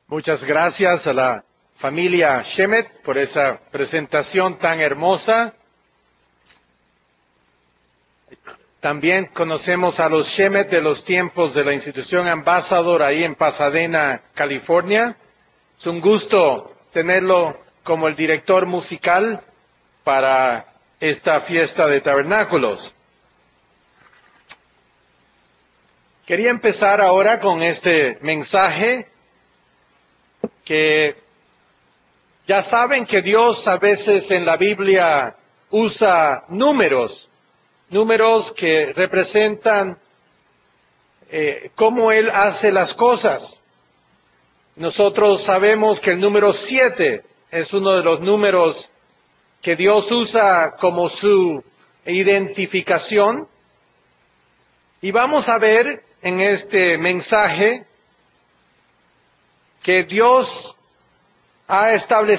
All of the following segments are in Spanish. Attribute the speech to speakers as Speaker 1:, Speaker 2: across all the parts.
Speaker 1: Muchas gracias a la familia Shemet por esa presentación tan hermosa. También conocemos a los Shemet de los tiempos de la institución Ambassador ahí en Pasadena, California. Es un gusto tenerlo como el director musical para esta fiesta de tabernáculos. Quería empezar ahora con este mensaje que ya saben que Dios a veces en la Biblia usa números que representan cómo Él hace las cosas. Nosotros sabemos que el número 7 es uno de los números que Dios usa como su identificación. Y vamos a ver en este mensaje que Dios ha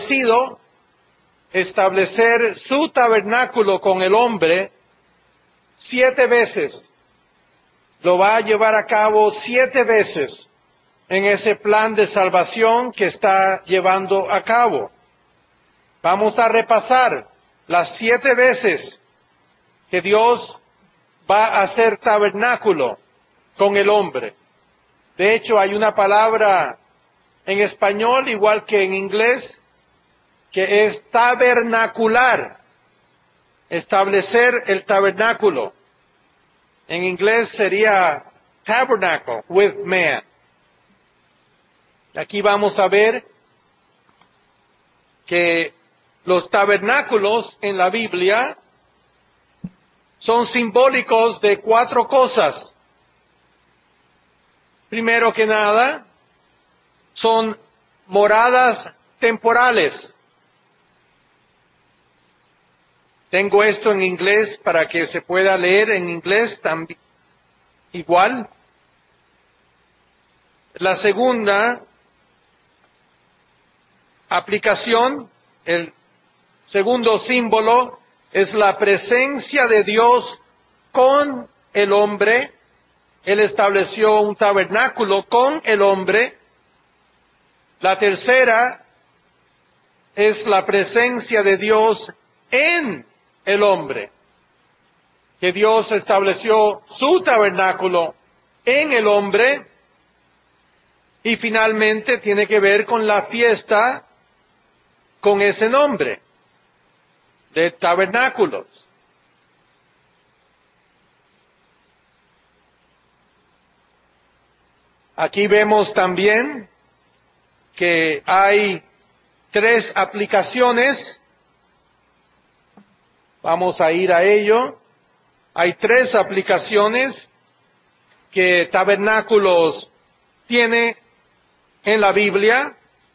Speaker 1: establecer su tabernáculo con el hombre 7 veces. Lo va a llevar a cabo 7 veces en ese plan de salvación que está llevando a cabo. Vamos a repasar las 7 veces que Dios va a hacer tabernáculo con el hombre. De hecho, hay una palabra en español, igual que en inglés, que es tabernacular, establecer el tabernáculo. En inglés sería tabernacle with man. Aquí vamos a ver que los tabernáculos en la Biblia son simbólicos de 4 cosas. Primero que nada, son moradas temporales. Tengo esto en inglés para que se pueda leer en inglés también. Igual. La segunda aplicación, el segundo símbolo, es la presencia de Dios con el hombre. Él estableció un tabernáculo con el hombre. La tercera es la presencia de Dios en el hombre, que Dios estableció su tabernáculo en el hombre. Y finalmente tiene que ver con la fiesta con ese nombre de tabernáculos. Aquí vemos también que hay 3 aplicaciones. Vamos a ir a ello. Hay 3 aplicaciones que tabernáculos tiene en la Biblia.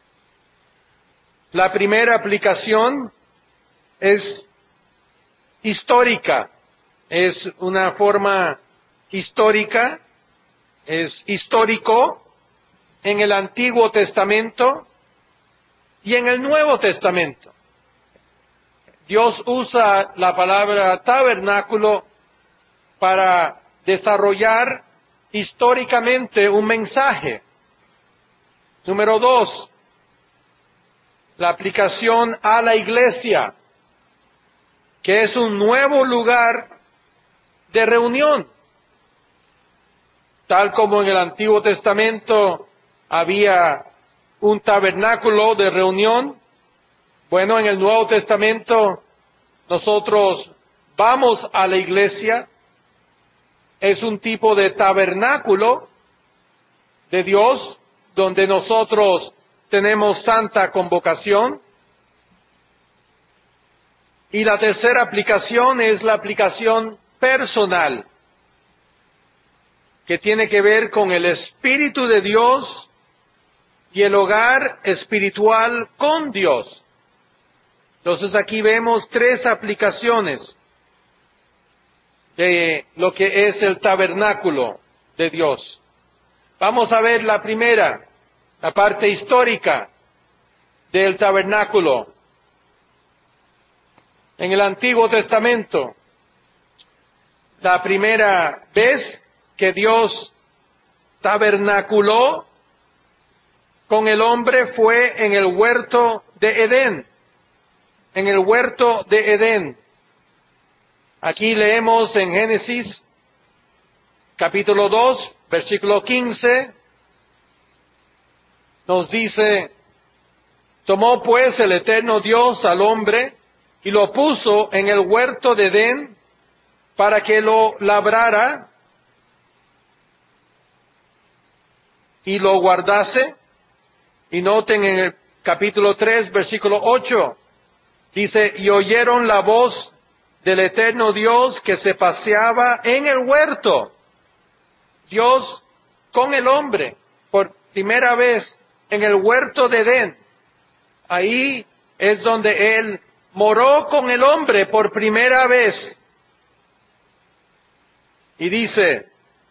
Speaker 1: La primera aplicación es histórica. Es una forma histórica. Es histórico en el Antiguo Testamento y en el Nuevo Testamento. Dios usa la palabra tabernáculo para desarrollar históricamente un mensaje. Número 2, la aplicación a la iglesia, que es un nuevo lugar de reunión. Tal como en el Antiguo Testamento había un tabernáculo de reunión, bueno, en el Nuevo Testamento nosotros vamos a la iglesia. Es un tipo de tabernáculo de Dios donde nosotros tenemos santa convocación. Y la tercera aplicación es la aplicación personal, que tiene que ver con el Espíritu de Dios y el hogar espiritual con Dios. Entonces aquí vemos 3 aplicaciones de lo que es el tabernáculo de Dios. Vamos a ver la primera, la parte histórica del tabernáculo. En el Antiguo Testamento, la primera vez que Dios tabernaculó con el hombre fue en el huerto de Edén. En el huerto de Edén. Aquí leemos en Génesis capítulo 2, versículo 15, nos dice: tomó pues el eterno Dios al hombre y lo puso en el huerto de Edén para que lo labrara y lo guardase. Y noten en el capítulo 3, versículo 8, dice: y oyeron la voz del eterno Dios que se paseaba en el huerto. Dios con el hombre, por primera vez en el huerto de Edén. Ahí es donde Él moró con el hombre por primera vez. Y dice: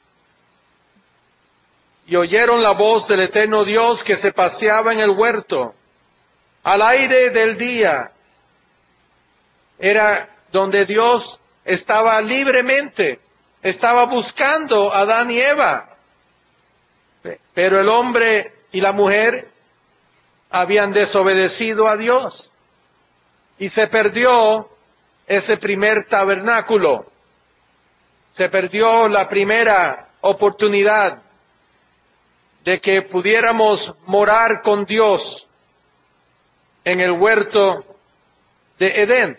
Speaker 1: y oyeron la voz del eterno Dios que se paseaba en el huerto, al aire del día. Era donde Dios estaba libremente, estaba buscando a Adán y Eva. Pero el hombre y la mujer habían desobedecido a Dios. Y se perdió ese primer tabernáculo. Se perdió la primera oportunidad de que pudiéramos morar con Dios en el huerto de Edén.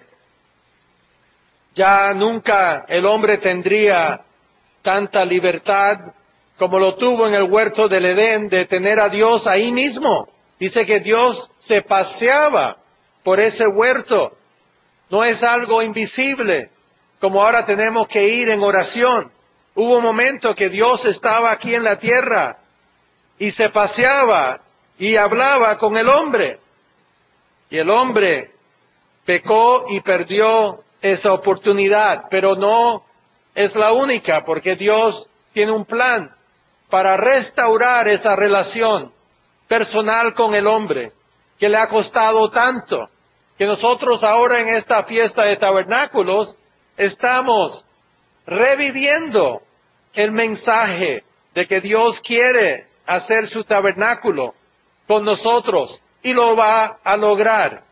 Speaker 1: Ya nunca el hombre tendría tanta libertad como lo tuvo en el huerto del Edén, de tener a Dios ahí mismo. Dice que Dios se paseaba por ese huerto. No es algo invisible, como ahora tenemos que ir en oración. Hubo un momento que Dios estaba aquí en la tierra y se paseaba y hablaba con el hombre. Y el hombre pecó y perdió esa oportunidad, pero no es la única, porque Dios tiene un plan para restaurar esa relación personal con el hombre, que le ha costado tanto, que nosotros ahora en esta fiesta de tabernáculos estamos reviviendo el mensaje de que Dios quiere hacer su tabernáculo con nosotros y lo va a lograr.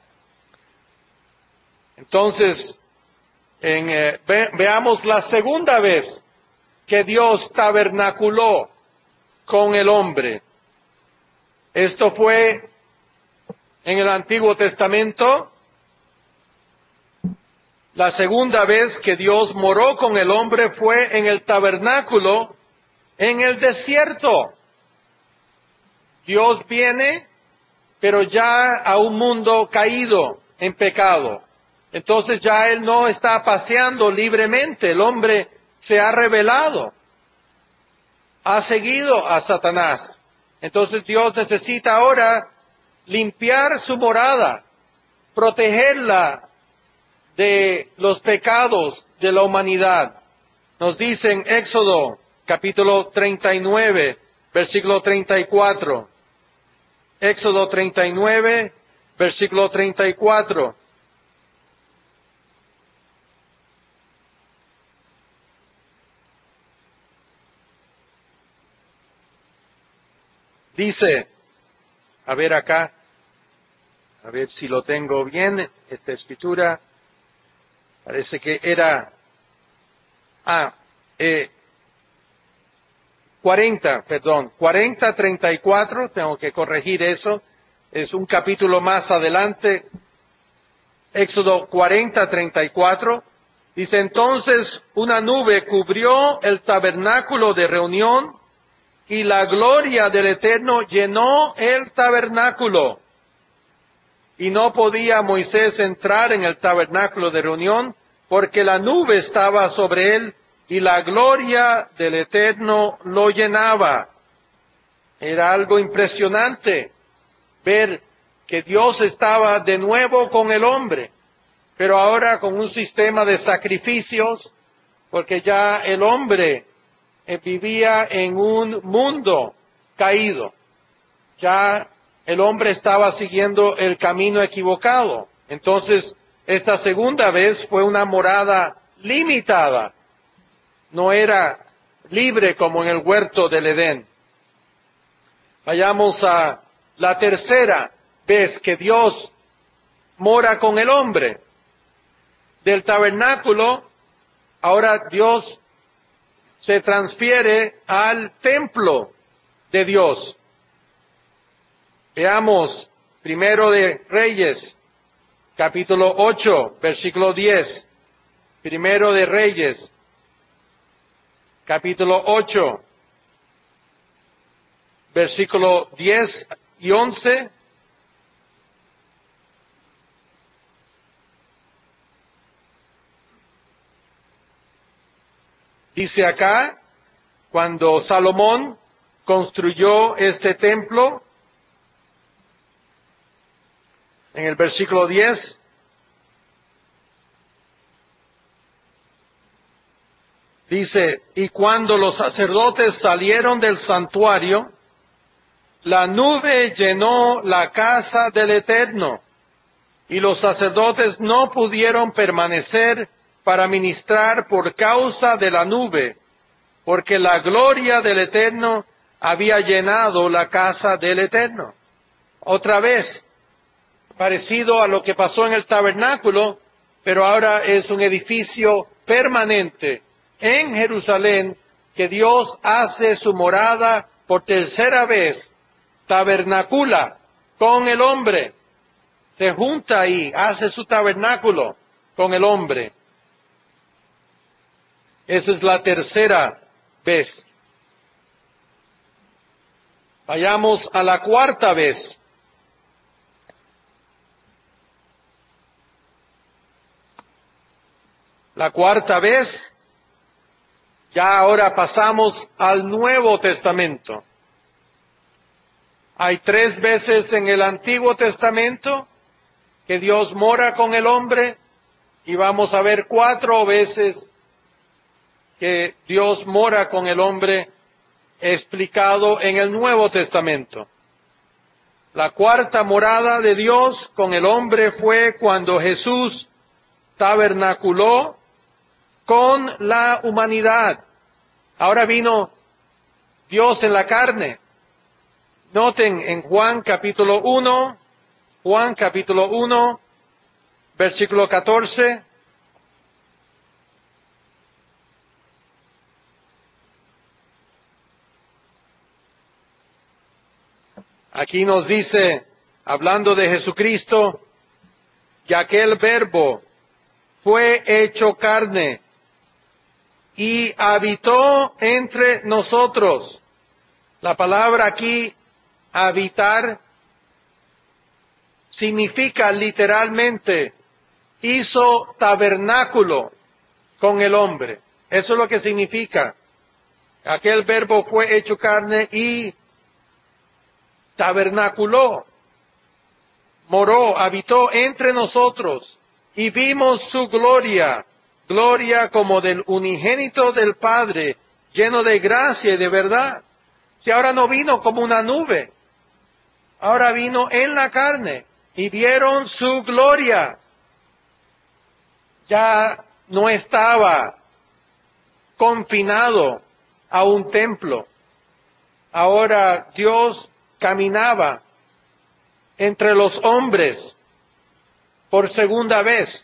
Speaker 1: Entonces, veamos la segunda vez que Dios tabernaculó con el hombre. Esto fue en el Antiguo Testamento. La segunda vez que Dios moró con el hombre fue en el tabernáculo en el desierto. Dios viene, pero ya a un mundo caído en pecado. Entonces ya Él no está paseando libremente. El hombre se ha rebelado, ha seguido a Satanás. Entonces Dios necesita ahora limpiar su morada, protegerla de los pecados de la humanidad. Nos dice en Éxodo capítulo 39, versículo 34. Éxodo 39, versículo 34. Dice, a ver acá, a ver si lo tengo bien, esta escritura, parece que era, 40, 34, tengo que corregir eso, es un capítulo más adelante, Éxodo 40, 34, dice: entonces una nube cubrió el tabernáculo de reunión, y la gloria del Eterno llenó el tabernáculo. Y no podía Moisés entrar en el tabernáculo de reunión, porque la nube estaba sobre él, y la gloria del Eterno lo llenaba. Era algo impresionante ver que Dios estaba de nuevo con el hombre, pero ahora con un sistema de sacrificios, porque ya el hombre vivía en un mundo caído. Ya el hombre estaba siguiendo el camino equivocado. Entonces, esta segunda vez fue una morada limitada. No era libre como en el huerto del Edén. Vayamos a la tercera vez que Dios mora con el hombre. Del tabernáculo, ahora Dios se transfiere al templo de Dios. Veamos Primero de Reyes, capítulo 8, versículo 10. Primero de Reyes, capítulo 8, versículo 10 y 11. Dice acá, cuando Salomón construyó este templo, en el versículo 10, dice, y cuando los sacerdotes salieron del santuario, la nube llenó la casa del Eterno, y los sacerdotes no pudieron permanecer para ministrar por causa de la nube, porque la gloria del Eterno había llenado la casa del Eterno. Otra vez, parecido a lo que pasó en el tabernáculo, pero ahora es un edificio permanente en Jerusalén que Dios hace su morada por tercera vez, tabernacula con el hombre, se junta ahí, hace su tabernáculo con el hombre. Esa es la tercera vez. Vayamos a la cuarta vez. La cuarta vez, ya ahora pasamos al Nuevo Testamento. Hay 3 veces en el Antiguo Testamento que Dios mora con el hombre y vamos a ver 4 veces que Dios mora con el hombre explicado en el Nuevo Testamento. La cuarta morada de Dios con el hombre fue cuando Jesús tabernaculó con la humanidad. Ahora vino Dios en la carne. Noten en Juan capítulo 1, versículo 14. Aquí nos dice, hablando de Jesucristo, que aquel verbo fue hecho carne y habitó entre nosotros. La palabra aquí, habitar, significa literalmente, hizo tabernáculo con el hombre. Eso es lo que significa. Aquel verbo fue hecho carne y tabernaculó, moró, habitó entre nosotros y vimos su gloria, gloria como del unigénito del Padre, lleno de gracia y de verdad. Si ahora no vino como una nube, ahora vino en la carne y vieron su gloria. Ya no estaba confinado a un templo. Ahora Dios caminaba entre los hombres por segunda vez,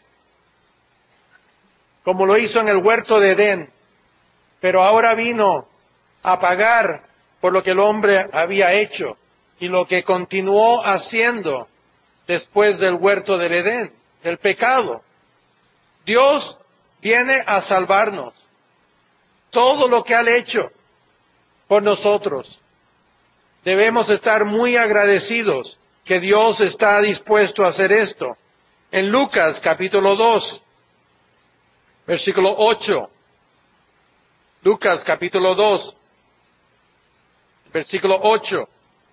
Speaker 1: como lo hizo en el huerto de Edén, pero ahora vino a pagar por lo que el hombre había hecho y lo que continuó haciendo después del huerto del Edén, el pecado. Dios viene a salvarnos. Todo lo que ha hecho por nosotros. Debemos estar muy agradecidos que Dios está dispuesto a hacer esto. En Lucas capítulo 2, versículo 8. Lucas capítulo 2, versículo 8.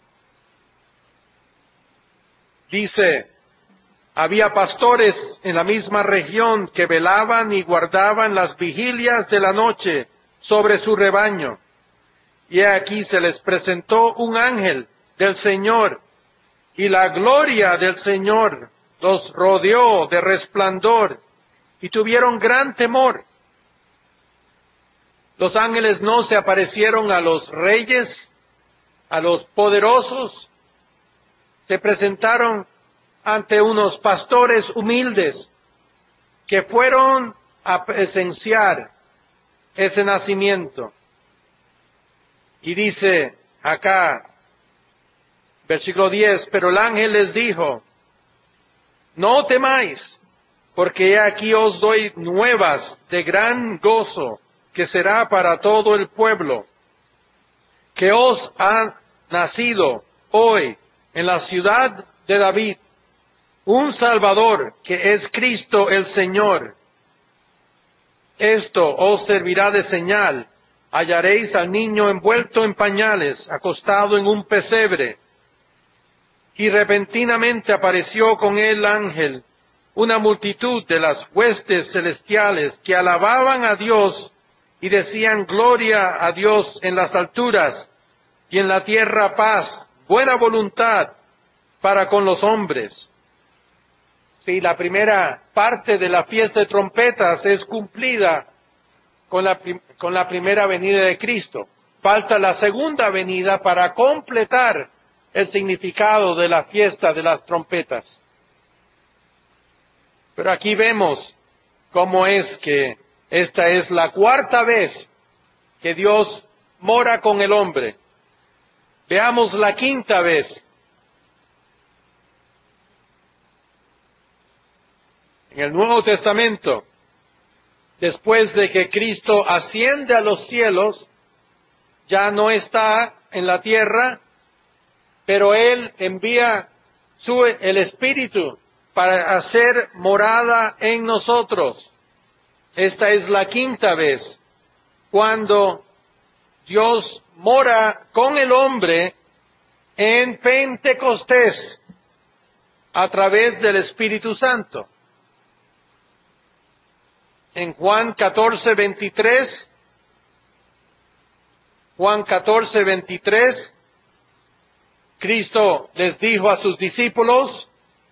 Speaker 1: Dice, había pastores en la misma región que velaban y guardaban las vigilias de la noche sobre su rebaño. Y aquí se les presentó un ángel del Señor, y la gloria del Señor los rodeó de resplandor, y tuvieron gran temor. Los ángeles no se aparecieron a los reyes, a los poderosos, se presentaron ante unos pastores humildes que fueron a presenciar ese nacimiento. Y dice acá, versículo 10, pero el ángel les dijo, no temáis, porque he aquí os doy nuevas de gran gozo, que será para todo el pueblo, que os ha nacido hoy en la ciudad de David un Salvador, que es Cristo el Señor. Esto os servirá de señal. Hallaréis al niño envuelto en pañales, acostado en un pesebre. Y repentinamente apareció con el ángel una multitud de las huestes celestiales que alababan a Dios y decían gloria a Dios en las alturas y en la tierra paz, buena voluntad para con los hombres. Sí, la primera parte de la fiesta de trompetas es cumplida con la primera venida de Cristo. Falta la segunda venida para completar el significado de la fiesta de las trompetas. Pero aquí vemos cómo es que esta es la cuarta vez que Dios mora con el hombre. Veamos la quinta vez. En el Nuevo Testamento, después de que Cristo asciende a los cielos, ya no está en la tierra, pero Él envía el Espíritu para hacer morada en nosotros. Esta es la quinta vez cuando Dios mora con el hombre en Pentecostés a través del Espíritu Santo. En Juan 14:23, Cristo les dijo a sus discípulos,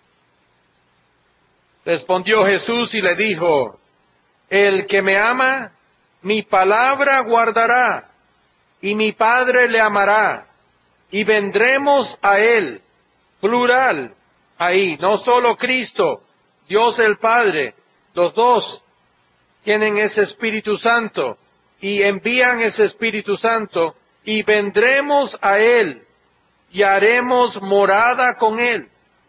Speaker 1: respondió Jesús y le dijo, el que me ama, mi palabra guardará, y mi Padre le amará, y vendremos a él, plural, ahí, no solo Cristo, Dios el Padre, los dos tienen ese Espíritu Santo, y envían ese Espíritu Santo, y vendremos a él, y haremos morada con él.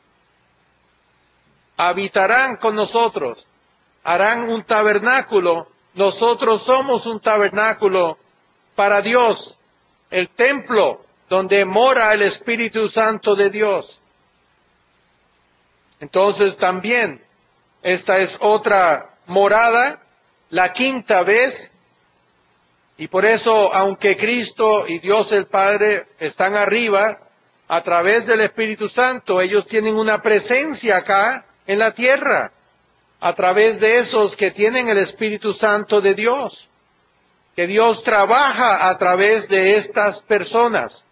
Speaker 1: Habitarán con nosotros, harán un tabernáculo, nosotros somos un tabernáculo para Dios, el templo donde mora el Espíritu Santo de Dios. Entonces también, esta es otra morada, la quinta vez, y por eso, aunque Cristo y Dios el Padre están arriba, a través del Espíritu Santo, ellos tienen una presencia acá en la tierra, a través de esos que tienen el Espíritu Santo de Dios, que Dios trabaja a través de estas personas.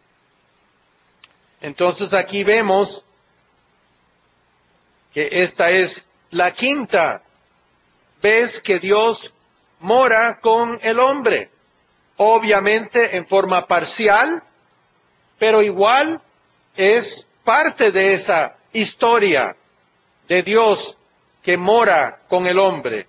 Speaker 1: Entonces aquí vemos que esta es la quinta vez que Dios mora con el hombre, obviamente en forma parcial, pero igual es parte de esa historia de Dios que mora con el hombre.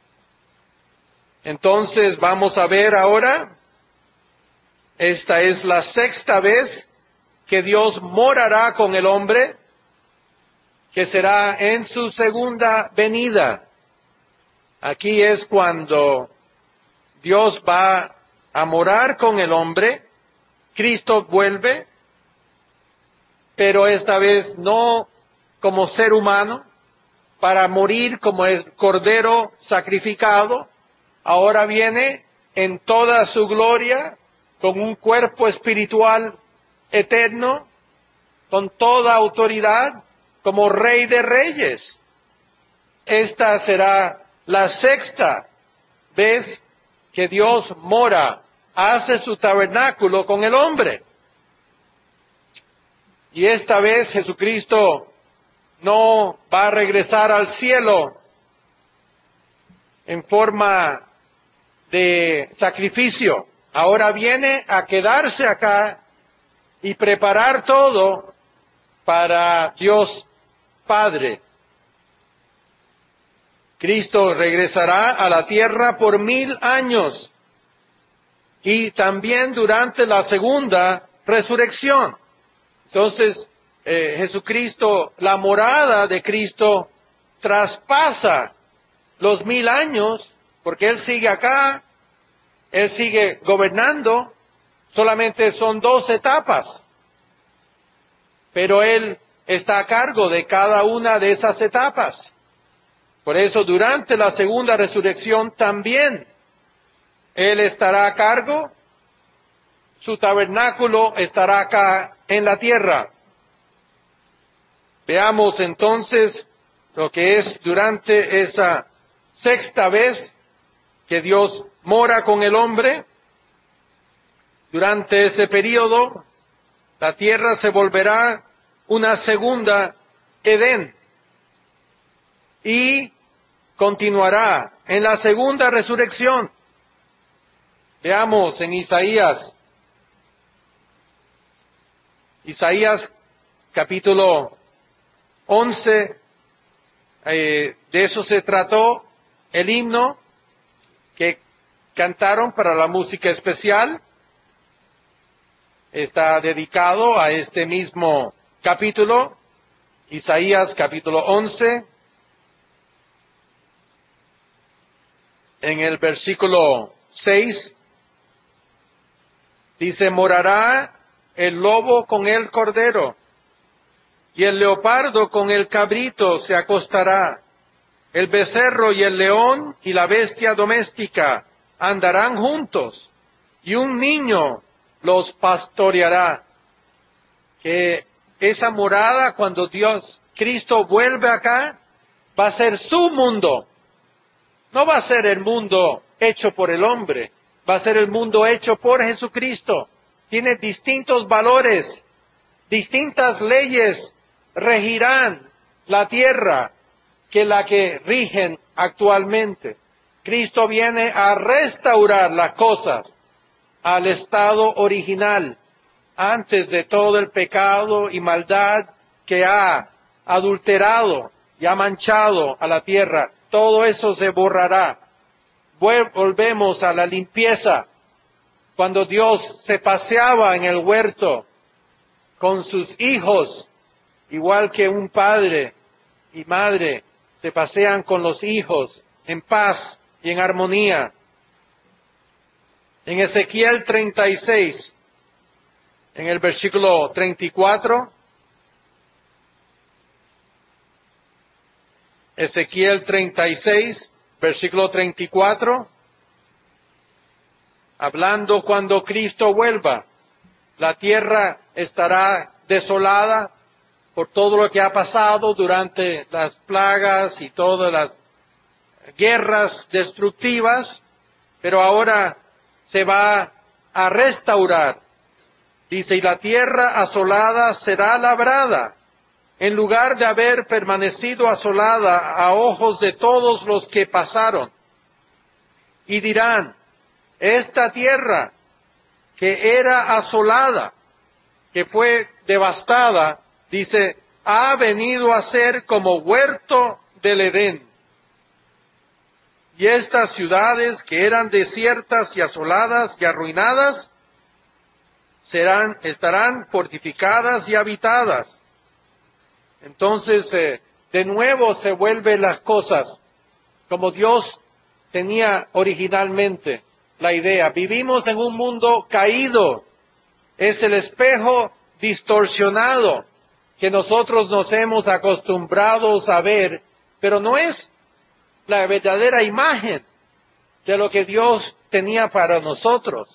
Speaker 1: Entonces vamos a ver ahora, esta es la sexta vez que Dios morará con el hombre, que será en su segunda venida. Aquí es cuando Dios va a morar con el hombre, Cristo vuelve, pero esta vez no como ser humano, para morir como el cordero sacrificado, ahora viene en toda su gloria, con un cuerpo espiritual eterno, con toda autoridad, como Rey de Reyes. Esta será la sexta vez que Dios mora, hace su tabernáculo con el hombre. Y esta vez Jesucristo no va a regresar al cielo en forma de sacrificio. Ahora viene a quedarse acá y preparar todo para Dios Padre. Cristo regresará a la tierra por 1000 años y también durante la segunda resurrección. Entonces, Jesucristo, la morada de Cristo traspasa los 1000 años, porque Él sigue acá, Él sigue gobernando, solamente son 2 etapas, pero Él está a cargo de cada una de esas etapas. Por eso, durante la segunda resurrección también Él estará a cargo, su tabernáculo estará acá en la tierra. Veamos entonces lo que es durante esa sexta vez que Dios mora con el hombre. Durante ese periodo, la tierra se volverá una segunda Edén y continuará en la segunda resurrección. Veamos en Isaías capítulo 11, de eso se trató el himno que cantaron para la música especial. Está dedicado a este mismo capítulo, Isaías capítulo 11, en el versículo 6, dice: morará el lobo con el cordero, y el leopardo con el cabrito se acostará. El becerro y el león y la bestia doméstica andarán juntos, y un niño los pastoreará. Que esa morada, cuando Cristo vuelve acá, va a ser su mundo. No va a ser el mundo hecho por el hombre, va a ser el mundo hecho por Jesucristo. Tiene distintos valores, distintas leyes regirán la tierra que la que rigen actualmente. Cristo viene a restaurar las cosas al estado original, antes de todo el pecado y maldad que ha adulterado y ha manchado a la tierra. Todo eso se borrará. Volvemos a la limpieza. Cuando Dios se paseaba en el huerto con sus hijos, igual que un padre y madre se pasean con los hijos en paz y en armonía. En Ezequiel 36, en el versículo 34, Ezequiel 36, versículo 34, hablando cuando Cristo vuelva, la tierra estará desolada por todo lo que ha pasado durante las plagas y todas las guerras destructivas, pero ahora se va a restaurar. Dice: y la tierra asolada será labrada, en lugar de haber permanecido asolada a ojos de todos los que pasaron. Y dirán: esta tierra que era asolada, que fue devastada, dice, ha venido a ser como huerto del Edén. Y estas ciudades que eran desiertas y asoladas y arruinadas, estarán fortificadas y habitadas. Entonces, de nuevo se vuelven las cosas como Dios tenía originalmente la idea. Vivimos en un mundo caído. Es el espejo distorsionado que nosotros nos hemos acostumbrado a ver, pero no es la verdadera imagen de lo que Dios tenía para nosotros.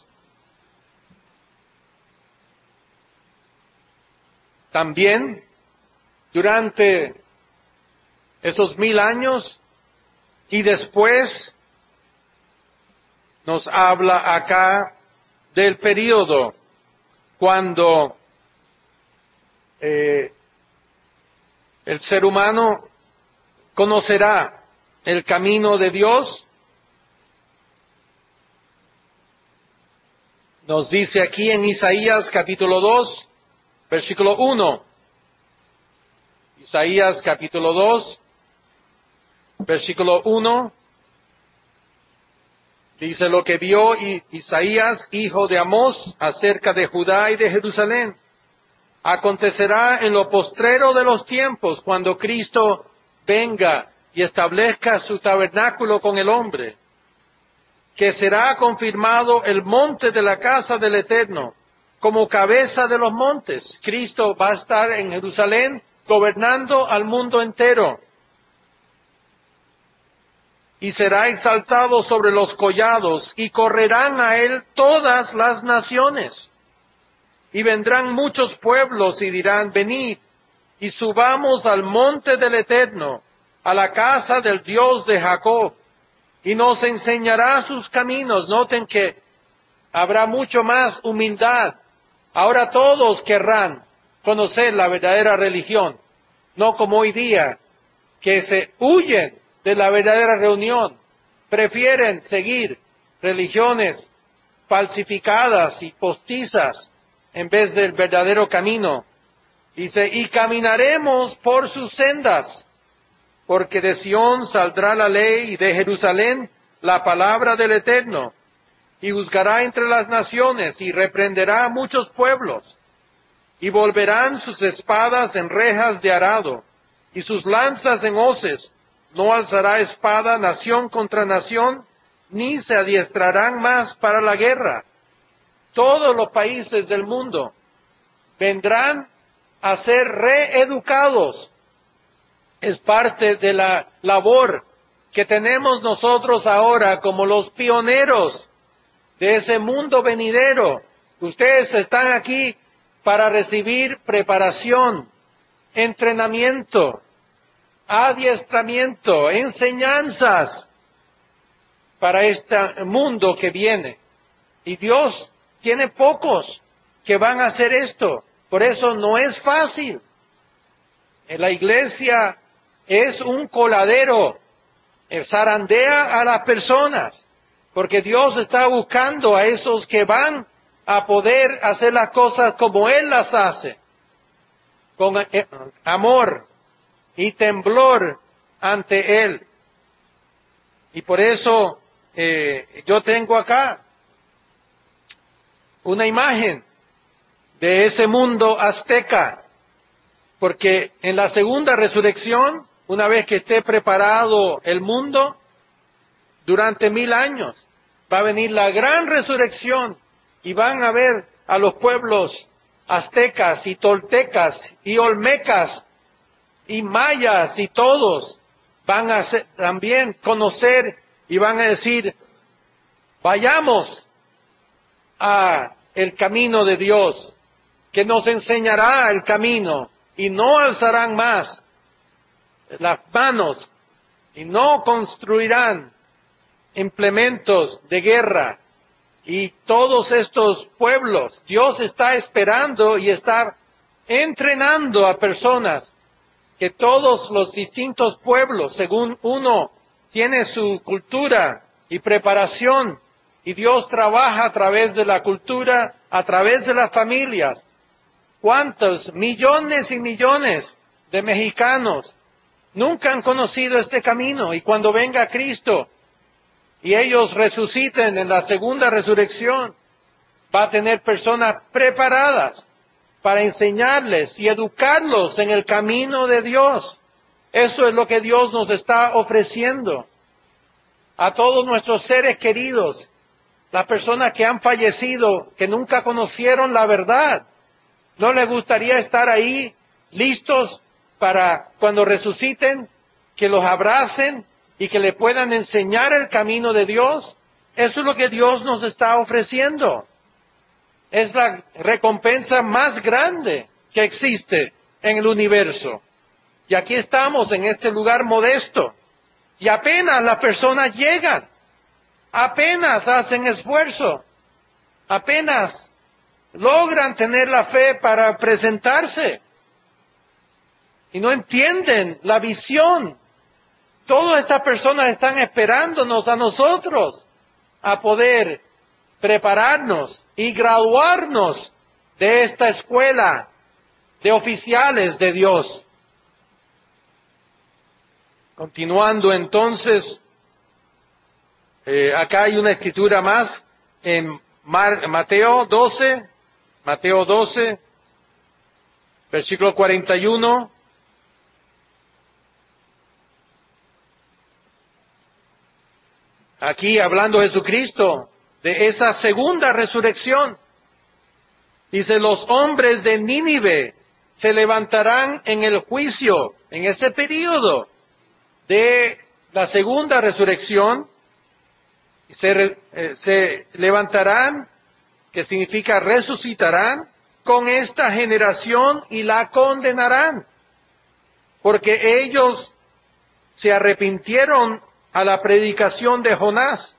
Speaker 1: También, durante esos 1000 años y después, nos habla acá del periodo cuando el ser humano conocerá el camino de Dios. Nos dice aquí en Isaías capítulo 2, versículo 1, Isaías capítulo 2, versículo 1, dice lo que vio Isaías, hijo de Amós, acerca de Judá y de Jerusalén. Acontecerá en lo postrero de los tiempos, cuando Cristo venga y establezca su tabernáculo con el hombre, que será confirmado el monte de la casa del Eterno, como cabeza de los montes. Cristo va a estar en Jerusalén, gobernando al mundo entero. Y será exaltado sobre los collados, y correrán a él todas las naciones. Y vendrán muchos pueblos y dirán, venid, y subamos al monte del Eterno, a la casa del Dios de Jacob, y nos enseñará sus caminos. Noten que habrá mucho más humildad. Ahora todos querrán conocer la verdadera religión, no como hoy día, que se huyen de la verdadera reunión, prefieren seguir religiones falsificadas y postizas en vez del verdadero camino. Dice, y caminaremos por sus sendas, porque de Sión saldrá la ley y de Jerusalén la palabra del Eterno, y juzgará entre las naciones y reprenderá a muchos pueblos, y volverán sus espadas en rejas de arado, y sus lanzas en hoces. No alzará espada nación contra nación, ni se adiestrarán más para la guerra. Todos los países del mundo vendrán a ser reeducados. Es parte de la labor que tenemos nosotros ahora como los pioneros de ese mundo venidero. Ustedes están aquí para recibir preparación, entrenamiento, adiestramiento, enseñanzas para este mundo que viene. Y Dios tiene pocos que van a hacer esto. Por eso no es fácil. La iglesia es un coladero, zarandea a las personas, porque Dios está buscando a esos que van a poder hacer las cosas como Él las hace, con amor y temblor ante Él. Y por eso yo tengo acá una imagen de ese mundo azteca, porque en la segunda resurrección, una vez que esté preparado el mundo, durante 1000 años, va a venir la gran resurrección y van a ver a los pueblos aztecas y toltecas y olmecas y mayas y todos van a también conocer y van a decir, vayamos a el camino de Dios, que nos enseñará el camino, y no alzarán más las manos y no construirán implementos de guerra. Y todos estos pueblos, Dios está esperando y está entrenando a personas, que todos los distintos pueblos, según uno tiene su cultura y preparación, y Dios trabaja a través de la cultura, a través de las familias. ¿Cuántos millones y millones de mexicanos nunca han conocido este camino? Y cuando venga Cristo y ellos resuciten en la segunda resurrección, va a tener personas preparadas para enseñarles y educarlos en el camino de Dios. Eso es lo que Dios nos está ofreciendo a todos nuestros seres queridos, las personas que han fallecido, que nunca conocieron la verdad. ¿No les gustaría estar ahí listos para cuando resuciten, que los abracen y que le puedan enseñar el camino de Dios? Eso es lo que Dios nos está ofreciendo. Es la recompensa más grande que existe en el universo. Y aquí estamos en este lugar modesto. Y apenas las personas llegan, apenas hacen esfuerzo, apenas logran tener la fe para presentarse. Y no entienden la visión. Todas estas personas están esperándonos a nosotros a poder prepararnos y graduarnos de esta escuela de oficiales de Dios. Continuando entonces, acá hay una escritura más en Mateo 12, versículo 41. Aquí hablando Jesucristo de esa segunda resurrección. Dice, los hombres de Nínive se levantarán en el juicio, en ese período de la segunda resurrección. Se levantarán, que significa resucitarán, con esta generación y la condenarán, porque ellos se arrepintieron a la predicación de Jonás.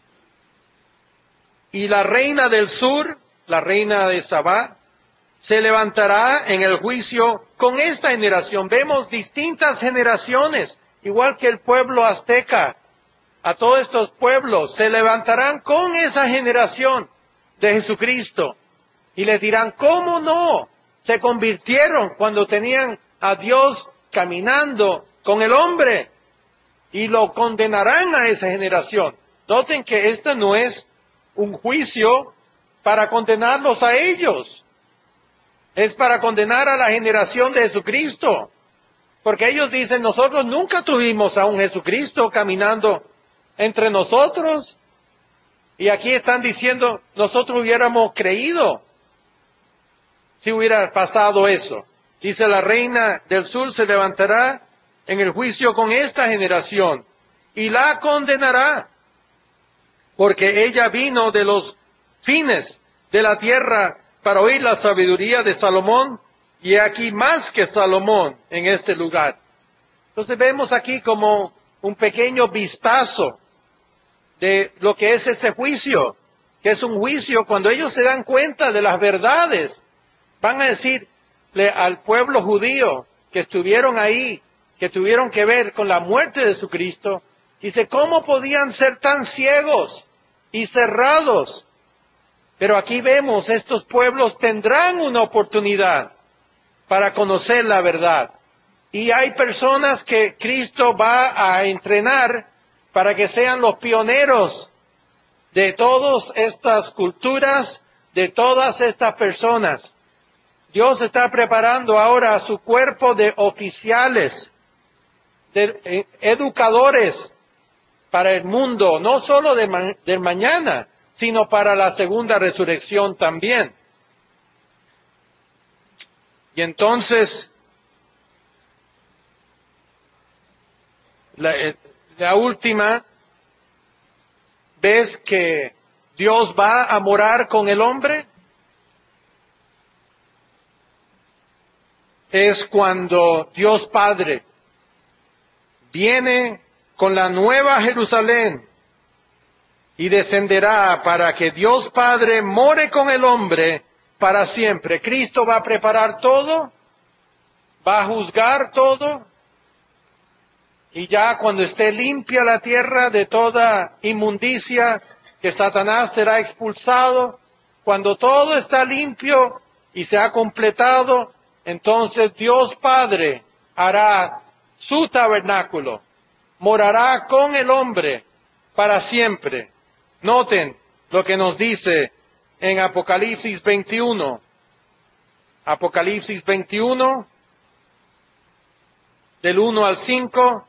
Speaker 1: Y la reina del sur, la reina de Sabá, se levantará en el juicio con esta generación. Vemos distintas generaciones, igual que el pueblo azteca. A todos estos pueblos se levantarán con esa generación de Jesucristo y les dirán, ¿cómo no? Se convirtieron cuando tenían a Dios caminando con el hombre y lo condenarán a esa generación. Noten que esto no es un juicio para condenarlos a ellos. Es para condenar a la generación de Jesucristo. Porque ellos dicen, nosotros nunca tuvimos a un Jesucristo caminando entre nosotros. Y aquí están diciendo, nosotros hubiéramos creído si hubiera pasado eso. Dice, la reina del sur se levantará en el juicio con esta generación y la condenará, porque ella vino de los fines de la tierra para oír la sabiduría de Salomón, y aquí más que Salomón en este lugar. Entonces vemos aquí como un pequeño vistazo de lo que es ese juicio, que es un juicio cuando ellos se dan cuenta de las verdades. Van a decirle al pueblo judío que estuvieron ahí, que tuvieron que ver con la muerte de Jesucristo, dice, ¿cómo podían ser tan ciegos y cerrados? Pero aquí vemos, estos pueblos tendrán una oportunidad para conocer la verdad. Y hay personas que Cristo va a entrenar para que sean los pioneros de todas estas culturas, de todas estas personas. Dios está preparando ahora a su cuerpo de oficiales, de educadores para el mundo, no solo del mañana, sino para la segunda resurrección también. Y entonces, la última vez que Dios va a morar con el hombre es cuando Dios Padre viene con la nueva Jerusalén y descenderá para que Dios Padre more con el hombre para siempre. Cristo va a preparar todo, va a juzgar todo, y ya cuando esté limpia la tierra de toda inmundicia, que Satanás será expulsado, cuando todo está limpio y se ha completado, entonces Dios Padre hará su tabernáculo, morará con el hombre para siempre. Noten lo que nos dice en Apocalipsis 21. Apocalipsis 21, del 1 al 5.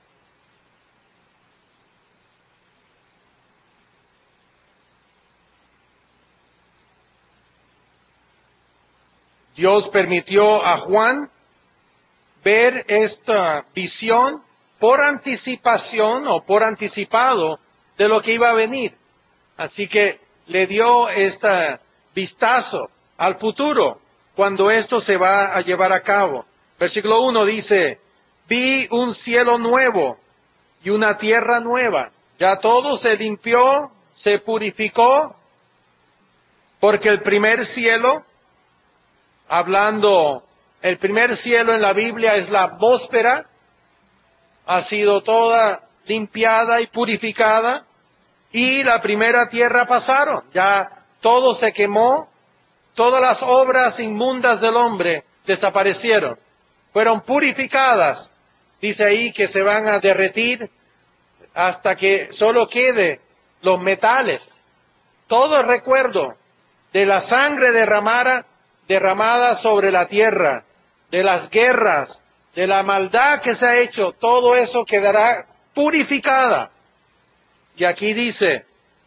Speaker 1: Dios permitió a Juan ver esta visión por anticipación o por anticipado de lo que iba a venir. Así que le dio este vistazo al futuro cuando esto se va a llevar a cabo. Versículo 1 dice, vi un cielo nuevo y una tierra nueva. Ya todo se limpió, se purificó, porque el primer cielo, hablando, el primer cielo en la Biblia es la atmósfera, ha sido toda limpiada y purificada, y la primera tierra pasaron, ya todo se quemó, todas las obras inmundas del hombre desaparecieron, fueron purificadas Dice ahí que se van a derretir hasta que solo quede los metales. Todo el recuerdo de la sangre derramada sobre la tierra, de las guerras, de la maldad que se ha hecho, todo eso quedará purificada. Y aquí dice,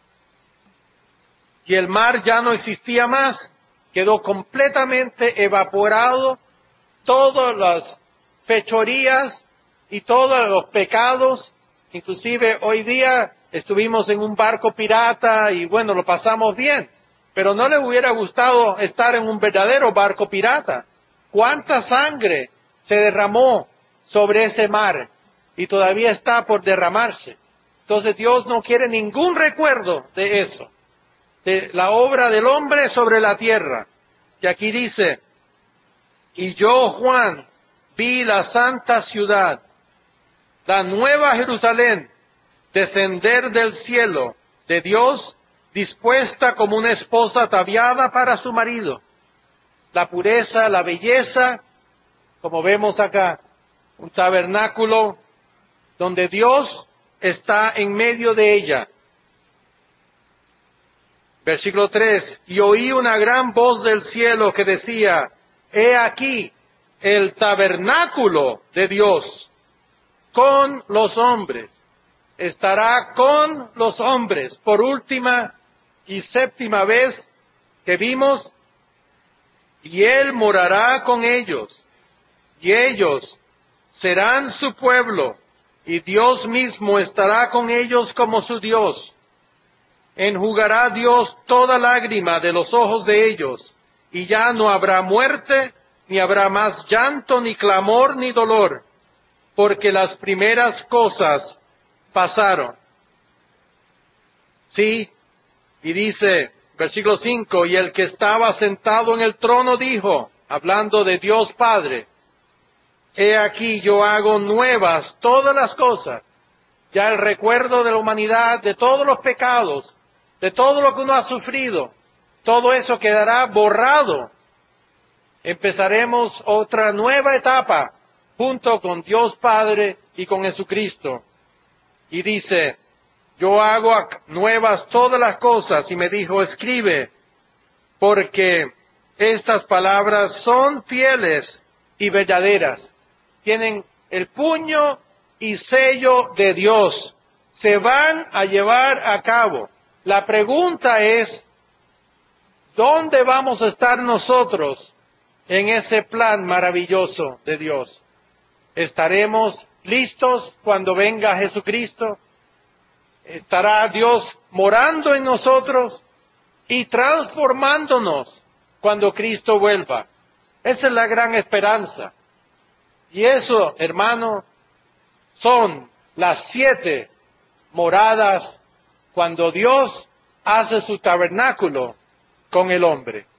Speaker 1: y el mar ya no existía más, quedó completamente evaporado, todas las fechorías y todos los pecados. Inclusive hoy día estuvimos en un barco pirata y bueno, lo pasamos bien, pero no le hubiera gustado estar en un verdadero barco pirata. ¿Cuánta sangre se derramó sobre ese mar y todavía está por derramarse? Entonces Dios no quiere ningún recuerdo de eso, de la obra del hombre sobre la tierra. Y aquí dice, y yo, Juan, vi la santa ciudad, la nueva Jerusalén, descender del cielo de Dios, dispuesta como una esposa ataviada para su marido. La pureza, la belleza, como vemos acá, un tabernáculo donde Dios está en medio de ella. Versículo 3, y oí una gran voz del cielo que decía, he aquí el tabernáculo de Dios con los hombres. Estará con los hombres. Por última y séptima vez que vimos, y Él morará con ellos, y ellos serán su pueblo, y Dios mismo estará con ellos como su Dios. Enjugará Dios toda lágrima de los ojos de ellos, y ya no habrá muerte, ni habrá más llanto, ni clamor, ni dolor, porque las primeras cosas pasaron. Sí, y dice, versículo 5, y el que estaba sentado en el trono dijo, hablando de Dios Padre, he aquí yo hago nuevas todas las cosas. Ya el recuerdo de la humanidad, de todos los pecados, de todo lo que uno ha sufrido, todo eso quedará borrado. Empezaremos otra nueva etapa junto con Dios Padre y con Jesucristo. Y dice, yo hago nuevas todas las cosas, y me dijo, escribe, porque estas palabras son fieles y verdaderas. Tienen el puño y sello de Dios. Se van a llevar a cabo. La pregunta es, ¿dónde vamos a estar nosotros en ese plan maravilloso de Dios? ¿Estaremos listos cuando venga Jesucristo? ¿Estará Dios morando en nosotros y transformándonos cuando Cristo vuelva? Esa es la gran esperanza. Y eso, hermano, son las 7 moradas cuando Dios hace su tabernáculo con el hombre.